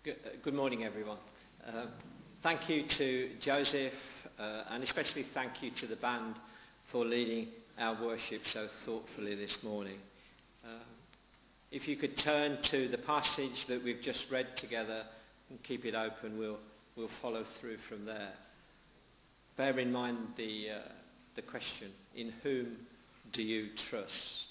Good morning, everyone. Thank you to Joseph, and especially thank you to the band for leading our worship so thoughtfully this morning. If you could turn to the passage that we've just read together and keep it open, we'll follow through from there. Bear in mind the question, in whom do you trust?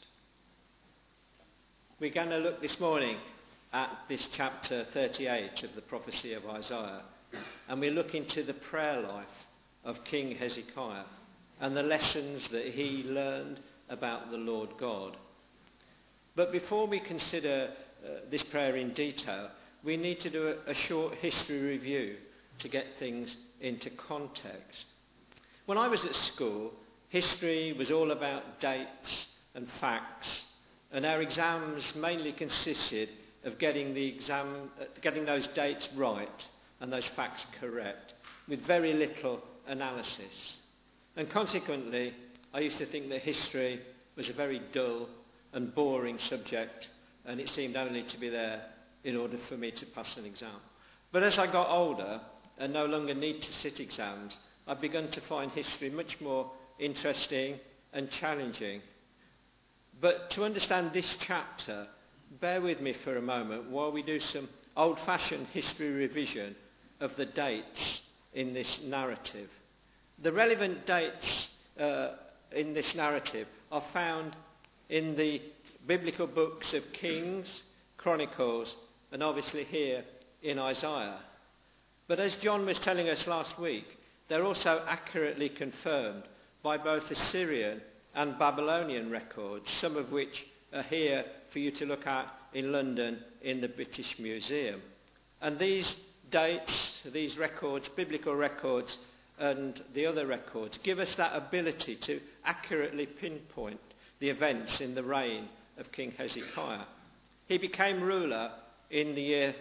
We're going to look this morning at this chapter 38 of the prophecy of Isaiah, and we look into the prayer life of King Hezekiah and the lessons that he learned about the Lord God. But before we consider this prayer in detail, we need to do a short history review to get things into context. When I was at school, history was all about dates and facts, and our exams mainly consisted of getting those dates right and those facts correct, with very little analysis. And consequently, I used to think that history was a very dull and boring subject, and it seemed only to be there in order for me to pass an exam. But as I got older and no longer need to sit exams, I've begun to find history much more interesting and challenging. But to understand this chapter, bear with me for a moment while we do some old-fashioned history revision of the dates in this narrative. The relevant dates in this narrative are found in the biblical books of Kings, Chronicles, and obviously here in Isaiah. But as John was telling us last week, they're also accurately confirmed by both Assyrian and Babylonian records, some of which are here for you to look at in London in the British Museum. And these dates, these records, biblical records and the other records, give us that ability to accurately pinpoint the events in the reign of King Hezekiah. He became ruler in the year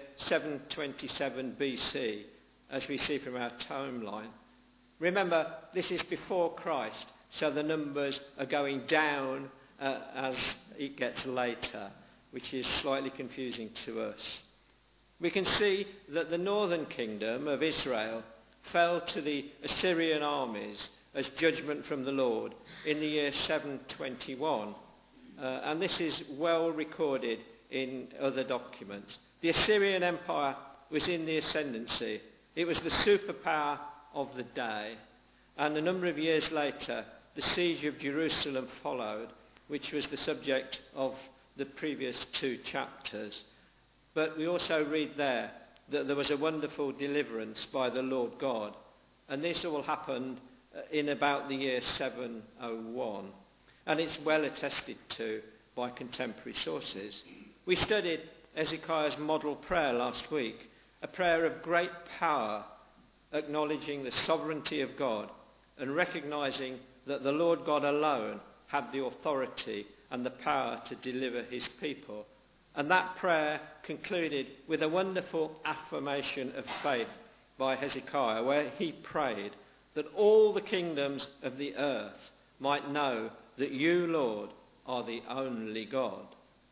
727 BC, as we see from our timeline. Remember, this is before Christ, so the numbers are going down as it gets later, which is slightly confusing to us. We can see that the northern kingdom of Israel fell to the Assyrian armies as judgment from the Lord in the year 721. And this is well recorded in other documents. The Assyrian Empire was in the ascendancy. It was the superpower of the day. And a number of years later, the siege of Jerusalem followed, which was the subject of the previous two chapters. But we also read there that there was a wonderful deliverance by the Lord God. And this all happened in about the year 701. And it's well attested to by contemporary sources. We studied Hezekiah's model prayer last week, a prayer of great power, acknowledging the sovereignty of God and recognizing that the Lord God alone had the authority and the power to deliver his people. And that prayer concluded with a wonderful affirmation of faith by Hezekiah, where he prayed that all the kingdoms of the earth might know that you, Lord, are the only God.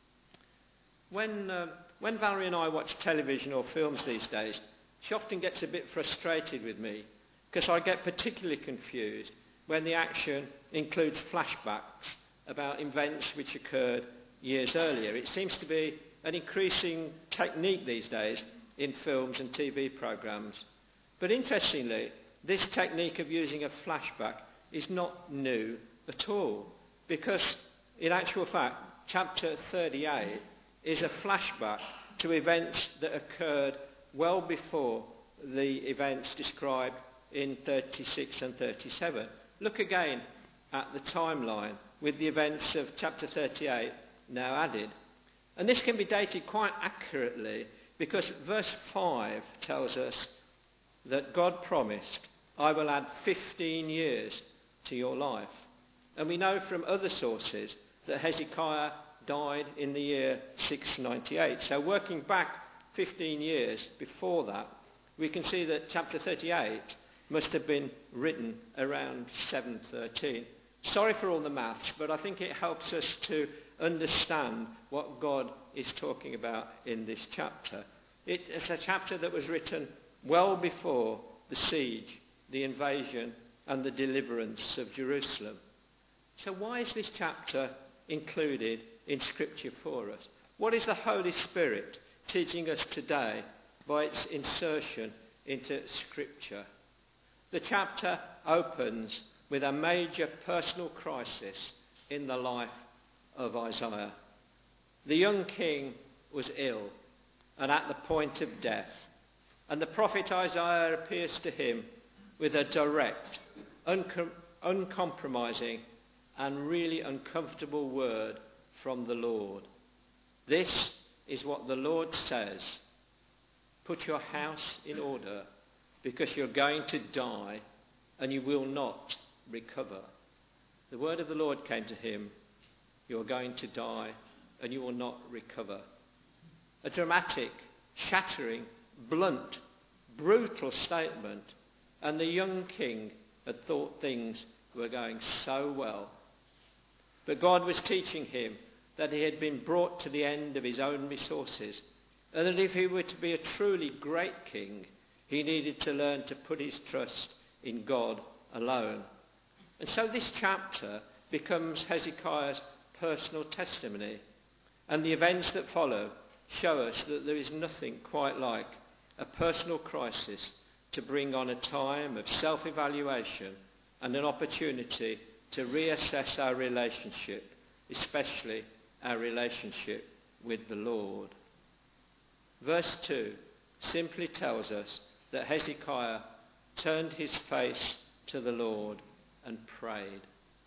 When Valerie and I watch television or films these days, she often gets a bit frustrated with me because I get particularly confused when the action includes flashbacks about events which occurred years earlier. It seems to be an increasing technique these days in films and TV programmes. But interestingly, this technique of using a flashback is not new at all, because in actual fact, chapter 38 is a flashback to events that occurred well before the events described in 36 and 37. Look again at the timeline with the events of chapter 38 now added. And this can be dated quite accurately because verse 5 tells us that God promised, I will add 15 years to your life. And we know from other sources that Hezekiah died in the year 698. So working back 15 years before that, we can see that chapter 38 must have been written around 713. Sorry for all the maths, but I think it helps us to understand what God is talking about in this chapter. It's a chapter that was written well before the siege, the invasion, and the deliverance of Jerusalem. So why is this chapter included in Scripture for us? What is the Holy Spirit teaching us today by its insertion into Scripture? The chapter opens with a major personal crisis in the life of Isaiah. The young king was ill and at the point of death, and the prophet Isaiah appears to him with a direct, uncompromising and really uncomfortable word from the Lord. This is what the Lord says: put your house in order, because you're going to die and you will not recover. The word of the Lord came to him: you are going to die and you will not recover. A dramatic, shattering, blunt, brutal statement, and the young king had thought things were going so well. But God was teaching him that he had been brought to the end of his own resources, and that if he were to be a truly great king, he needed to learn to put his trust in God alone. And so this chapter becomes Hezekiah's personal testimony, and the events that follow show us that there is nothing quite like a personal crisis to bring on a time of self-evaluation and an opportunity to reassess our relationship, especially our relationship with the Lord. Verse 2 simply tells us that Hezekiah turned his face to the Lord and prayed.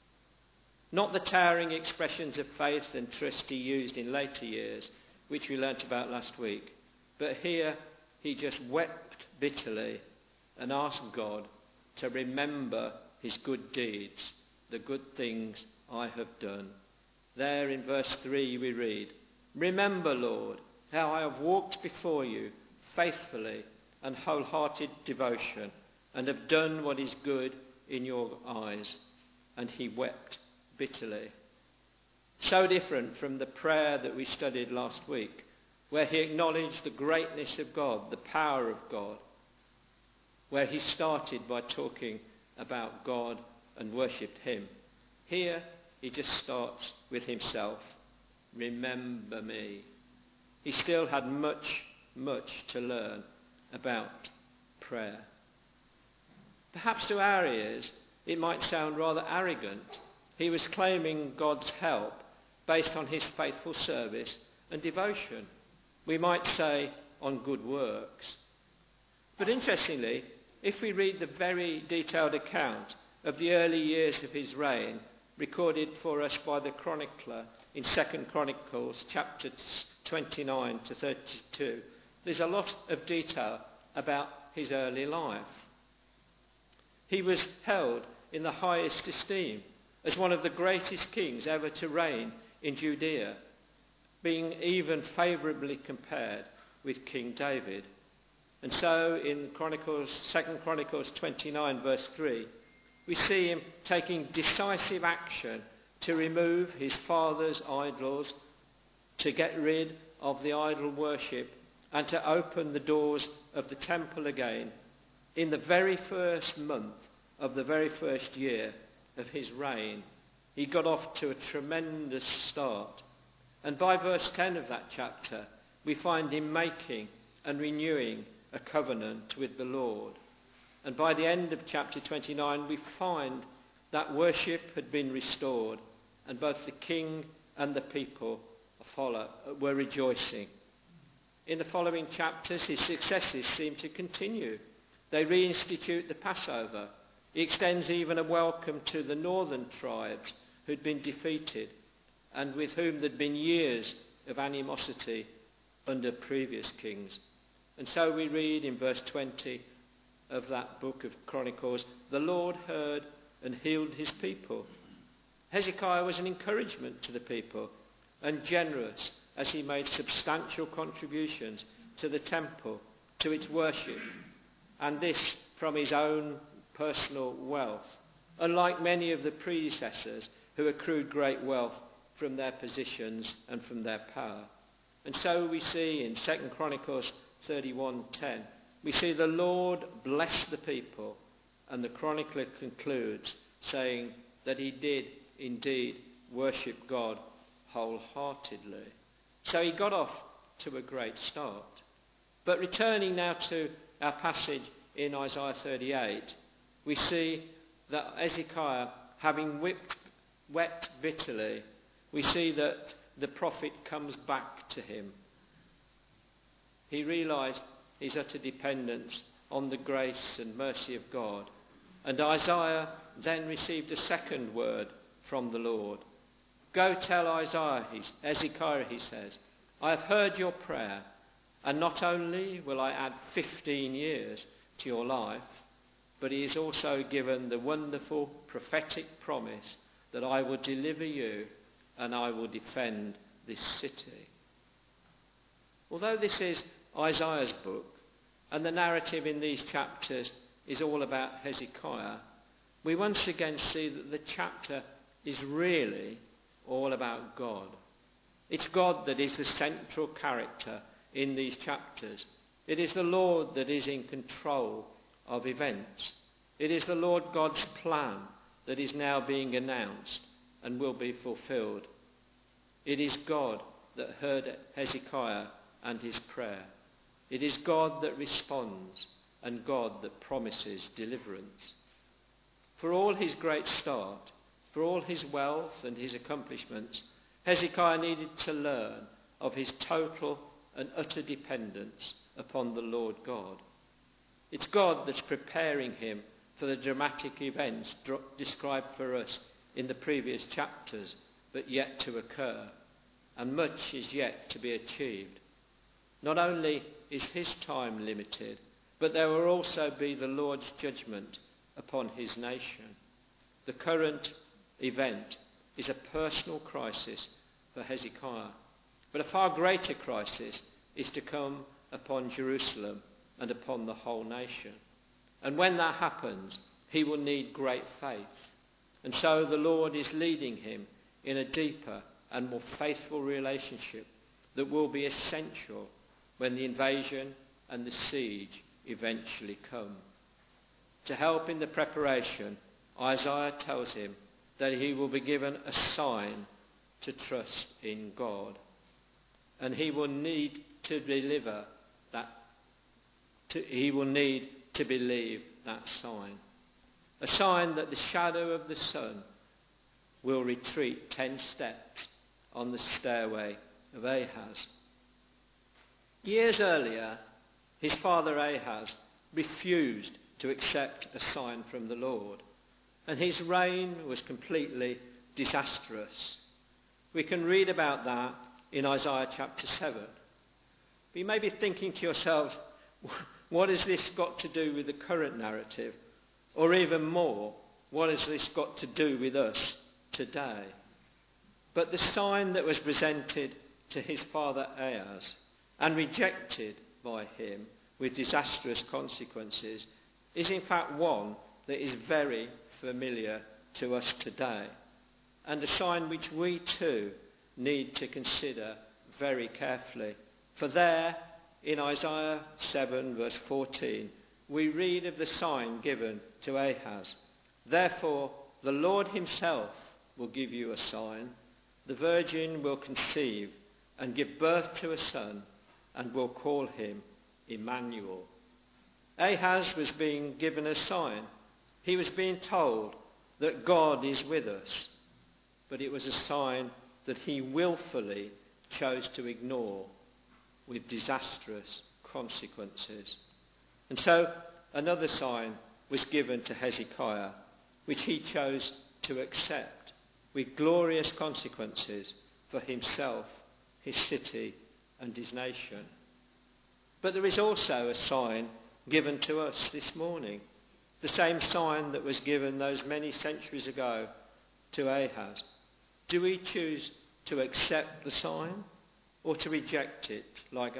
Not the towering expressions of faith and trust he used in later years, which we learnt about last week, but here he just wept bitterly and asked God to remember his good deeds, the good things I have done. There in verse 3 we read, "Remember, Lord, how I have walked before you faithfully and wholehearted devotion, and have done what is good in your eyes." And he wept bitterly. So different from the prayer that we studied last week, where he acknowledged the greatness of God, the power of God, where he started by talking about God and worshipped him. Here he just starts with himself. Remember me. He still had much to learn about prayer. Perhaps to our ears it might sound rather arrogant. He was claiming God's help based on his faithful service and devotion. We might say on good works. But interestingly, if we read the very detailed account of the early years of his reign, recorded for us by the chronicler in 2 Chronicles chapters 29 to 32, there's a lot of detail about his early life. He was held in the highest esteem as one of the greatest kings ever to reign in Judea, being even favourably compared with King David. And so in 2 Chronicles 29 verse 3, we see him taking decisive action to remove his father's idols, to get rid of the idol worship, and to open the doors of the temple again in the very first month of the very first year of his reign. He got off to a tremendous start. And by verse 10 of that chapter, we find him making and renewing a covenant with the Lord. And by the end of chapter 29, we find that worship had been restored, and both the king and the people were rejoicing. In the following chapters, his successes seem to continue. They reinstitute the Passover. He extends even a welcome to the northern tribes who'd been defeated and with whom there'd been years of animosity under previous kings. And so we read in verse 20 of that book of Chronicles, "The Lord heard and healed his people." Hezekiah was an encouragement to the people and generous as he made substantial contributions to the temple, to its worship, and this from his own personal wealth, unlike many of the predecessors who accrued great wealth from their positions and from their power. And so we see in 2 Chronicles 31:10, we see the Lord blessed the people, and the chronicler concludes saying that he did indeed worship God wholeheartedly. So he got off to a great start. But returning now to our passage in Isaiah 38, we see that Hezekiah, having wept bitterly, we see that the prophet comes back to him. He realised his utter dependence on the grace and mercy of God. And Isaiah then received a second word from the Lord. Go tell Hezekiah, he says, I have heard your prayer, and not only will I add 15 years to your life, but he is also given the wonderful prophetic promise that I will deliver you and I will defend this city. Although this is Isaiah's book, and the narrative in these chapters is all about Hezekiah, we once again see that the chapter is really all about God. It's God that is the central character in these chapters. It is the Lord that is in control of events. It is the Lord God's plan that is now being announced and will be fulfilled. It is God that heard Hezekiah and his prayer. It is God that responds and God that promises deliverance. For all his great start, for all his wealth and his accomplishments, Hezekiah needed to learn of his total and utter dependence upon the Lord God. It's God that's preparing him for the dramatic events described for us in the previous chapters, but yet to occur, and much is yet to be achieved. Not only is his time limited, but there will also be the Lord's judgment upon his nation. The current event is a personal crisis for Hezekiah, but a far greater crisis is to come upon Jerusalem and upon the whole nation. And when that happens, he will need great faith. And so the Lord is leading him in a deeper and more faithful relationship that will be essential when the invasion and the siege eventually come. To help in the preparation, Isaiah tells him that he will be given a sign to trust in God. And he will need to deliver that. He will need to believe that sign. A sign that the shadow of the sun will retreat 10 steps on the stairway of Ahaz. Years earlier, his father Ahaz refused to accept a sign from the Lord, and his reign was completely disastrous. We can read about that in Isaiah chapter 7. But you may be thinking to yourself, what has this got to do with the current narrative? Or even more, what has this got to do with us today? But the sign that was presented to his father Ahaz and rejected by him with disastrous consequences is in fact one that is very familiar to us today, and a sign which we too need to consider very carefully. For there, in Isaiah 7 verse 14, we read of the sign given to Ahaz. Therefore, the Lord himself will give you a sign. The virgin will conceive and give birth to a son, and will call him Emmanuel. Ahaz was being given a sign. He was being told that God is with us. But it was a sign that he willfully chose to ignore with disastrous consequences. And so another sign was given to Hezekiah, which he chose to accept with glorious consequences for himself, his city, and his nation. But there is also a sign given to us this morning, the same sign that was given those many centuries ago to Ahaz. Do we choose to accept the sign or to reject it like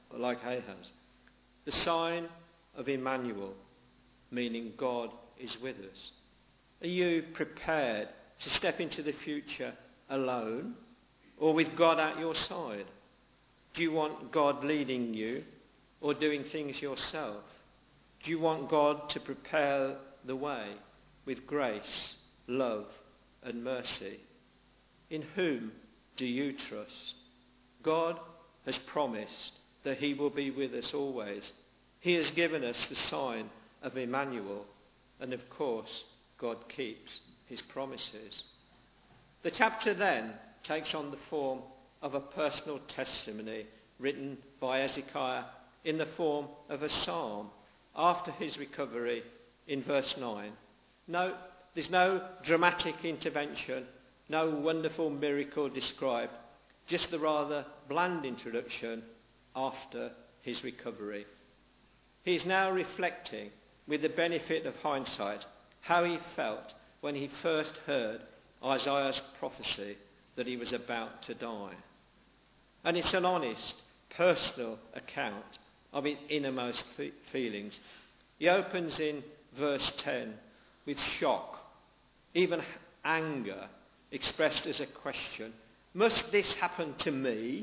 Ahaz? The sign of Emmanuel, meaning God is with us. Are you prepared to step into the future alone or with God at your side? Do you want God leading you, or doing things yourself? Do you want God to prepare the way with grace, love, and mercy? In whom do you trust? God has promised that he will be with us always. He has given us the sign of Emmanuel, and of course, God keeps his promises. The chapter then takes on the form of a personal testimony written by Hezekiah in the form of a psalm after his recovery in verse 9. No, there's no dramatic intervention, no wonderful miracle described, just the rather bland introduction after his recovery. He is now reflecting, with the benefit of hindsight, how he felt when he first heard Isaiah's prophecy that he was about to die. And it's an honest, personal account of his innermost feelings. He opens in verse 10 with shock, even anger, expressed as a question. Must this happen to me?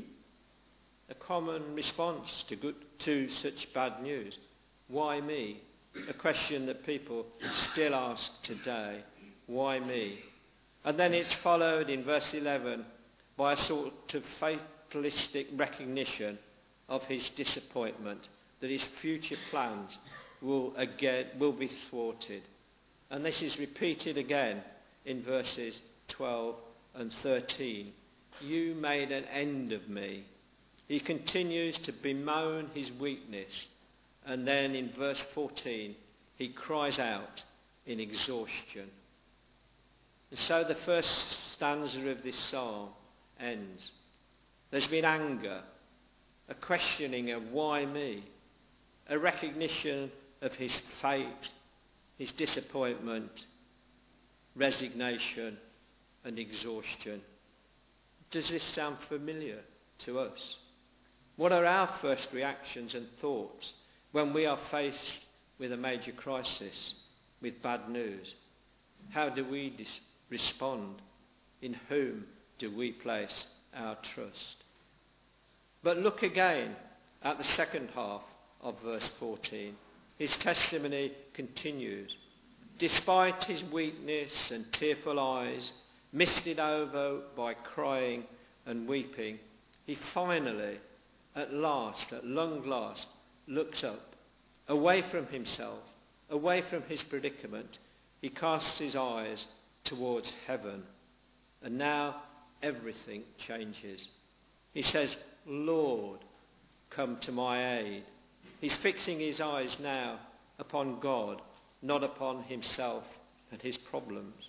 A common response to such bad news. Why me? A question that people still ask today. Why me? And then it's followed in verse 11 by a sort of fatalistic recognition of his disappointment, that his future plans will be thwarted. And this is repeated again in verses 12 and 13. You made an end of me. He continues to bemoan his weakness. And then in verse 14, he cries out in exhaustion. And so the first stanza of this psalm ends. There's been anger, a questioning of why me, a recognition of his fate, his disappointment, resignation and exhaustion. Does this sound familiar to us? What are our first reactions and thoughts when we are faced with a major crisis, with bad news? How do we respond? In whom do we place our trust? But look again at the second half of verse 14. His testimony continues. Despite his weakness and tearful eyes, misted over by crying and weeping, he finally, at long last, looks up, away from himself, away from his predicament. He casts his eyes towards heaven. And now everything changes. He says, Lord, come to my aid. He's fixing his eyes now upon God, not upon himself and his problems.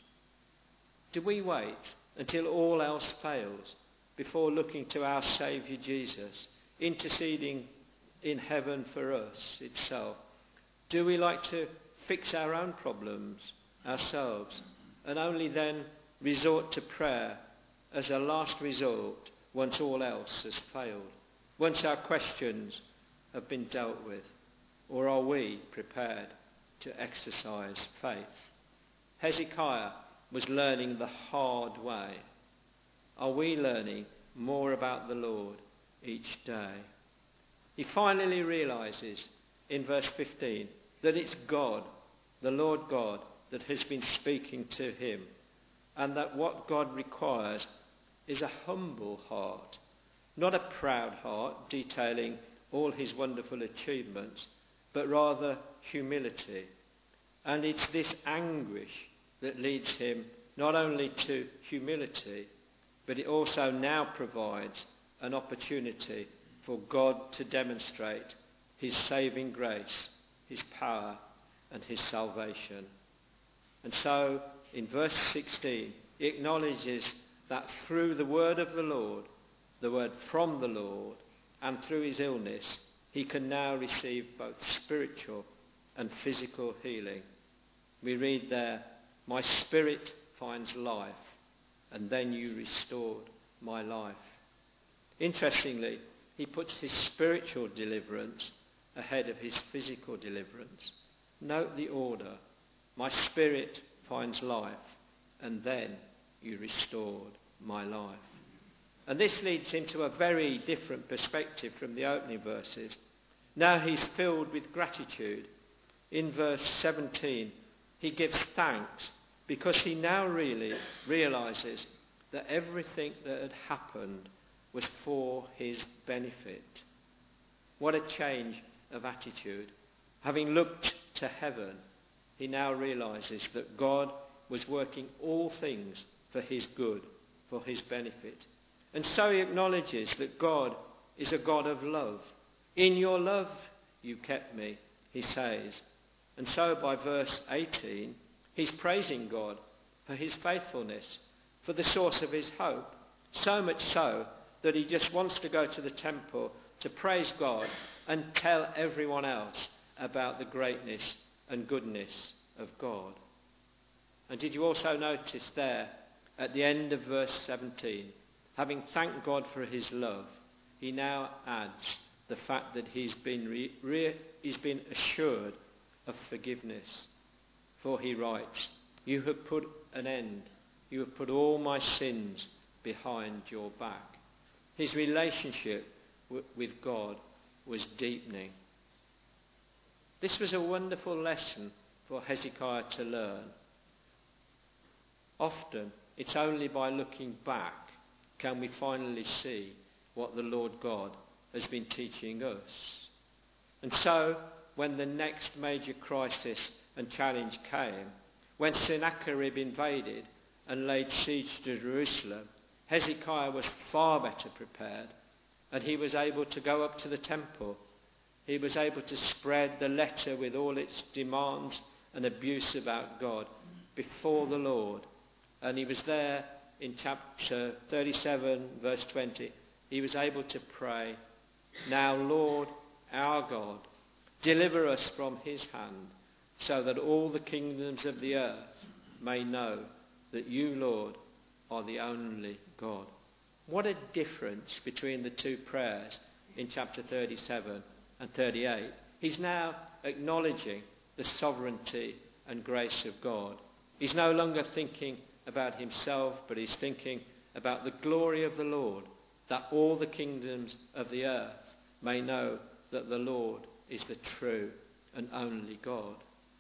Do we wait until all else fails before looking to our Saviour Jesus, interceding in heaven for us itself? Do we like to fix our own problems ourselves and only then resort to prayer as a last resort once all else has failed, once our questions have been dealt with? Or are we prepared to exercise faith? Hezekiah was learning the hard way. Are we learning more about the Lord each day? He finally realizes in verse 15 that it's God, the Lord God, that has been speaking to him, and that what God requires is a humble heart, not a proud heart detailing all his wonderful achievements, but rather humility. And it's this anguish that leads him not only to humility, but it also now provides an opportunity for God to demonstrate his saving grace, his power and his salvation. And so in verse 16 he acknowledges that through the word of the Lord, the word from the Lord, and through his illness, he can now receive both spiritual and physical healing. We read there, my spirit finds life, and then you restored my life. Interestingly, he puts his spiritual deliverance ahead of his physical deliverance. Note the order. My spirit finds life, and then you restored my life. And this leads into a very different perspective from the opening verses. Now he's filled with gratitude. In verse 17, he gives thanks because he now really realizes that everything that had happened was for his benefit. What a change of attitude. Having looked to heaven, he now realizes that God was working all things for his good, for his benefit. And so he acknowledges that God is a God of love. In your love you kept me, he says. And so by verse 18, he's praising God for his faithfulness, for the source of his hope. So much so that he just wants to go to the temple to praise God and tell everyone else about the greatness and goodness of God. And did you also notice there at the end of verse 17, having thanked God for his love, he now adds the fact that he's been assured of forgiveness. For he writes, you have put all my sins behind your back. His relationship with God was deepening. This was a wonderful lesson for Hezekiah to learn. Often, it's only by looking back can we finally see what the Lord God has been teaching us. And so, when the next major crisis and challenge came, when Sennacherib invaded and laid siege to Jerusalem, Hezekiah was far better prepared, and he was able to go up to the temple. He was able to spread the letter with all its demands and abuse about God before the Lord. And he was there in chapter 37, verse 20. He was able to pray, now, Lord, our God, deliver us from his hand, so that all the kingdoms of the earth may know that you, Lord, are the only God. What a difference between the two prayers in chapter 37 and 38. He's now acknowledging the sovereignty and grace of God. He's no longer thinking about himself, but he's thinking about the glory of the Lord, that all the kingdoms of the earth may know that the Lord is the true and only God.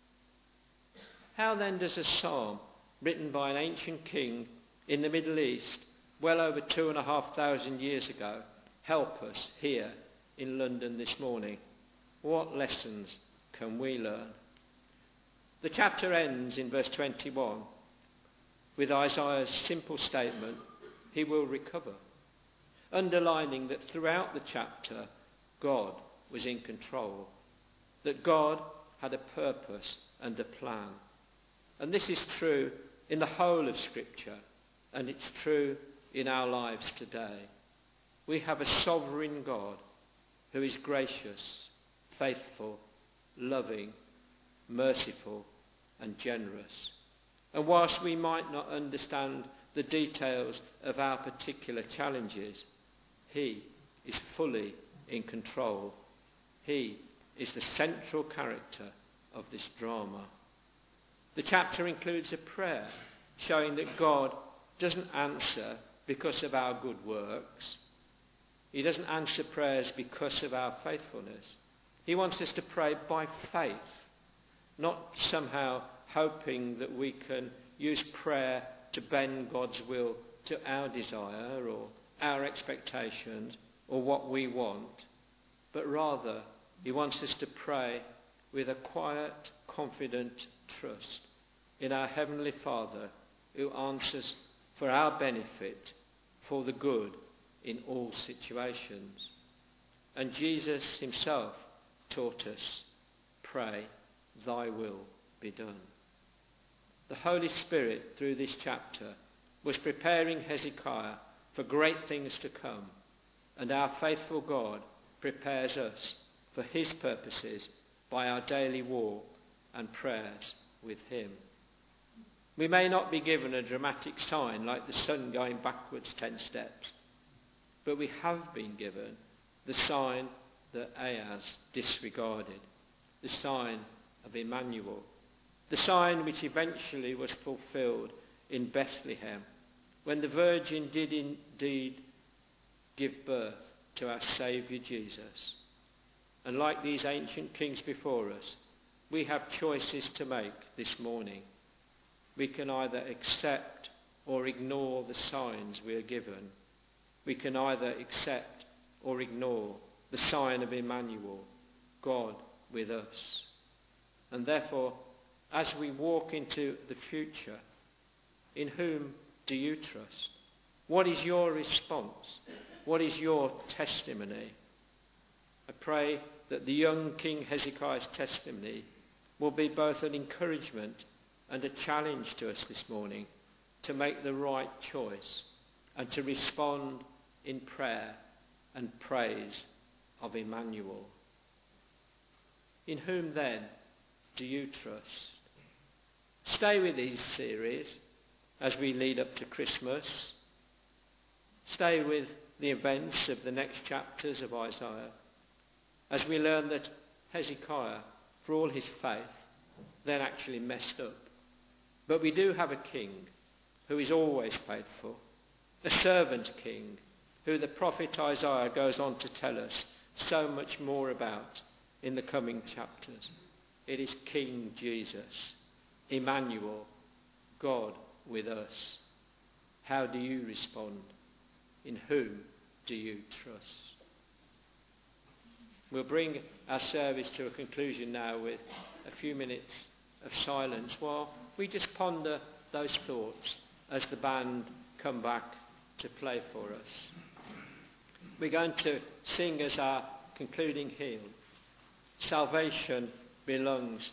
How then does a psalm written by an ancient king in the Middle East well over 2,500 years ago help us here in London this morning? What lessons can we learn? The chapter ends in verse 21 with Isaiah's simple statement, he will recover, underlining that throughout the chapter God was in control, that God had a purpose and a plan. And this is true in the whole of Scripture, and it's true in our lives today. We have a sovereign God who is gracious, faithful, loving, merciful, and generous. And whilst we might not understand the details of our particular challenges, he is fully in control. He is the central character of this drama. The chapter includes a prayer showing that God doesn't answer because of our good works. He doesn't answer prayers because of our faithfulness. He wants us to pray by faith, not somehow hoping that we can use prayer to bend God's will to our desire or our expectations or what we want, but rather he wants us to pray with a quiet, confident trust in our Heavenly Father who answers for our benefit, for the good in all situations. And Jesus himself taught us, pray, thy will be done. The Holy Spirit, through this chapter, was preparing Hezekiah for great things to come, and our faithful God prepares us for his purposes by our daily walk and prayers with him. We may not be given a dramatic sign like the sun going backwards 10 steps, but we have been given the sign that Ahaz disregarded, the sign of Emmanuel, the sign which eventually was fulfilled in Bethlehem, when the Virgin did indeed give birth to our Saviour Jesus. And like these ancient kings before us, we have choices to make this morning. We can either accept or ignore the signs we are given. We can either accept or ignore the sign of Emmanuel, God with us. And therefore, as we walk into the future, in whom do you trust? What is your response? What is your testimony? I pray that the young King Hezekiah's testimony will be both an encouragement and a challenge to us this morning to make the right choice and to respond in prayer and praise of Emmanuel. In whom then do you trust? Stay with these series as we lead up to Christmas. Stay with the events of the next chapters of Isaiah as we learn that Hezekiah, for all his faith, then actually messed up. But we do have a king who is always faithful, a servant king who the prophet Isaiah goes on to tell us so much more about in the coming chapters. It is King Jesus, Emmanuel, God with us. How do you respond? In whom do you trust? We'll bring our service to a conclusion now with a few minutes of silence while we just ponder those thoughts as the band come back to play for us. We're going to sing as our concluding hymn, Salvation Belongs